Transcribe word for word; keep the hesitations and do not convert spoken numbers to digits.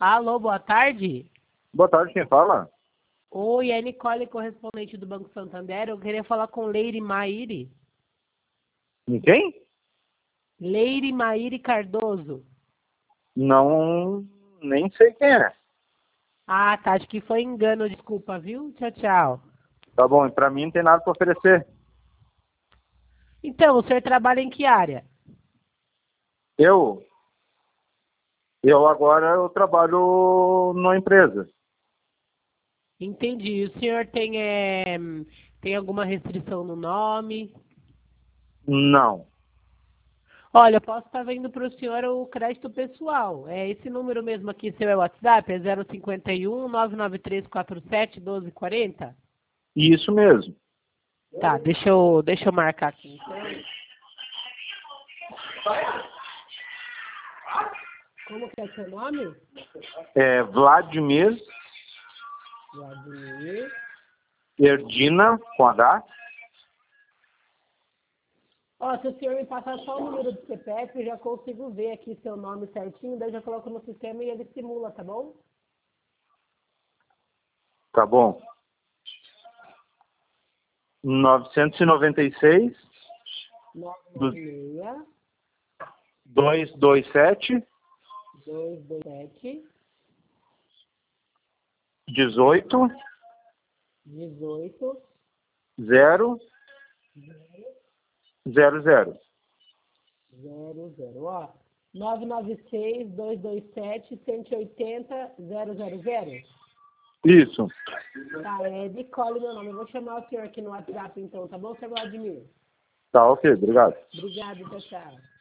Alô, boa tarde. Boa tarde, quem fala? Oi, é Nicole, correspondente do Banco Santander. Eu queria falar com Leire Maíri. Com quem? Leire Maíri Cardoso. Não, nem sei quem é. Ah, tá. Acho que foi engano. Desculpa, viu? Tchau, tchau. Tá bom, e pra mim não tem nada pra oferecer. Então, o senhor trabalha em que área? Eu, eu agora eu trabalho numa empresa. Entendi. O senhor tem, é, tem alguma restrição no nome? Não. Olha, eu posso estar vendo para o senhor o crédito pessoal. É esse número mesmo aqui, seu é WhatsApp? É zero cinquenta e um, nove nove três quatro sete, doze quarenta? Isso mesmo. Tá, deixa eu, deixa eu marcar aqui. Então, como que é seu nome? É Vladimir Vladimir. Erdina, com H. Ó, se o senhor me passar só o número do C P F, eu já consigo ver aqui seu nome certinho, daí eu já coloco no sistema e ele simula, tá bom? Tá bom. novecentos e noventa e seis, nove nove seis, duzentos e vinte e sete, dois dois sete, dezoito, dezoito, zero, zero, zero. zero zero. Ó, nove nove seis, dois dois sete, cento e oitenta, zero zero zero. Isso. Tá, é Nicole meu nome. Eu vou chamar o senhor aqui no WhatsApp então, tá bom, seu Vladimir? Tá, ok, obrigado. Obrigado, tchau, tchau.